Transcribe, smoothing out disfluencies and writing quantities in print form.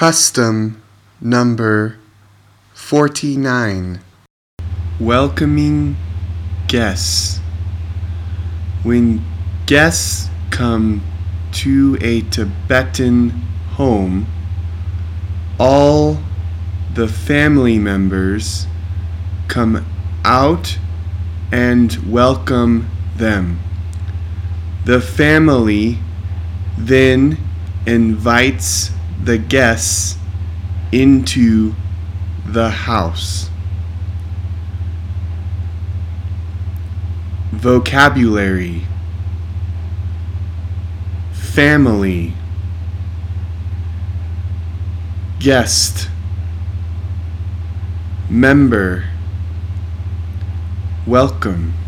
Custom number 49. Welcoming guests. When guests come to a Tibetan home, all the family members come out and welcome them. The family then invites the guests into the house. Vocabulary: family, guest, member, welcome.